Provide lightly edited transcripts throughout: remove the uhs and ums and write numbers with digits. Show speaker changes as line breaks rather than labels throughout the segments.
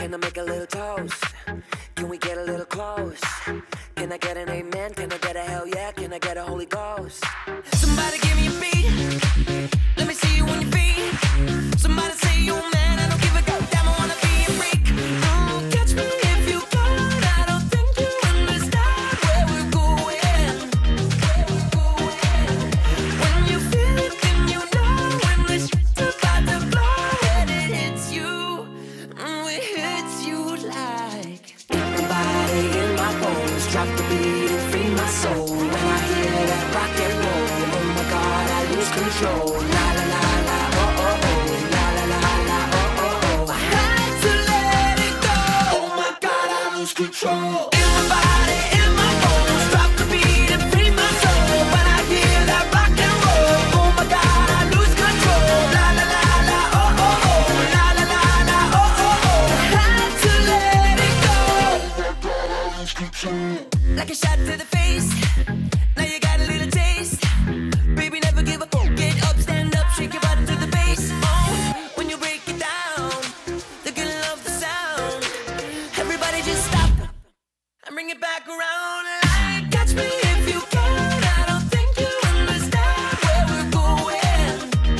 Can I make a little toast? Can we get a little close? Can I get an amen? Can I get a hell yeah? Can I get a Holy Ghost? Somebody give me a beat. Let me see you on your feet. Somebody say you a man. I don't give a goddamn. I wanna be a freak. Oh, catch me if you can. I don't think you understand where we're going. When you feel it, then you know when the shit's about to blow and it hits you. It hits you like everybody in my bones. Drop the beat and free my soul. When I hear that rock and roll, oh my God, I lose control. La la la la, oh oh oh, la la la la, oh oh oh. I had to let it go. Oh my God, I lose control. Everybody in my bones. Drop the beat and free my soul. When I hear that rock and roll, oh my God, I lose control. La la la la, oh oh oh, la la la la, oh oh oh. I had to let it go. Oh my God, I lose control. Like a shot to the face. Now you got a little taste. Baby, never give up. Get up, stand up, shake your body to the bass. Oh, when you break it down, they're gonna love the sound. Everybody just stop and bring it back around. Like, catch me if you can. I don't think you understand where we're going.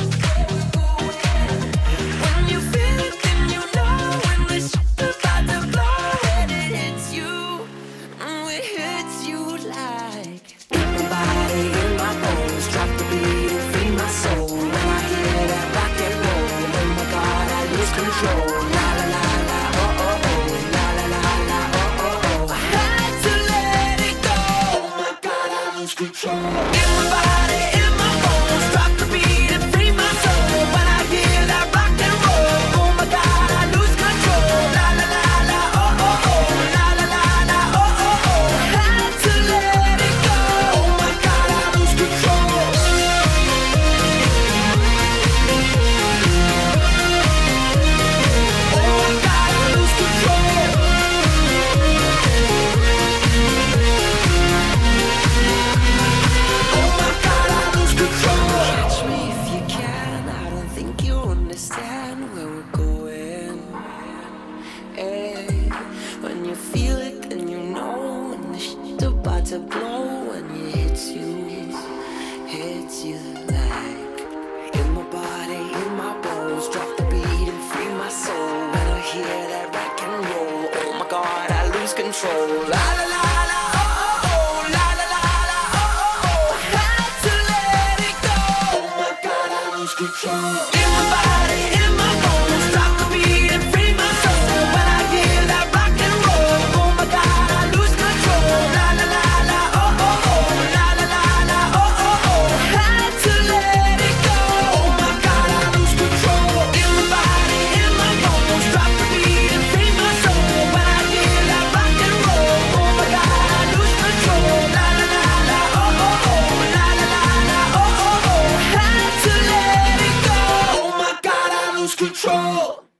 When you feel it, then you know when the shit's about to blow and it hits you. It hits you like everybody in my bones. Drop the beat and free my soul. When I hear that rock and roll, oh my God, I lose control. La la la la, oh oh oh, la la la la, oh oh oh. I had to let it go. Oh my God, I lose control. Everybody in my bones. Drop the beat and free my soul. When I hear that rock and roll, oh my God, I lose control. La la la la, oh oh oh, la la la la, oh oh oh. I had to let it go. Oh my God, I lose control. Oh my God, I lose control. Oh my God, I lose control. Catch me if you can. I don't think you understand where we're going. Hey, when you feel it, then you know when the shit's about to blow. When it hits you like in my body, in my bones. Drop the beat and free my soul. When I hear that rock and roll, oh my God, I lose control. La la la la, oh oh oh, la la la la, oh oh oh. I had to let it go. Oh my God, I lose control. In my body, in my bones. Drop the beat and free my soul. When I hear that rock and roll, oh my God, I lose control. La la la la, oh oh oh, la la la la, oh oh oh. I had to let it go. Oh my God, I lose control. In my body, in my bones. Drop the beat and free my soul. When I hear that rock and roll, oh my God, I lose control. La la la la, oh oh oh, la la la la, oh oh oh. I had to let it go. Oh my God, I lose control.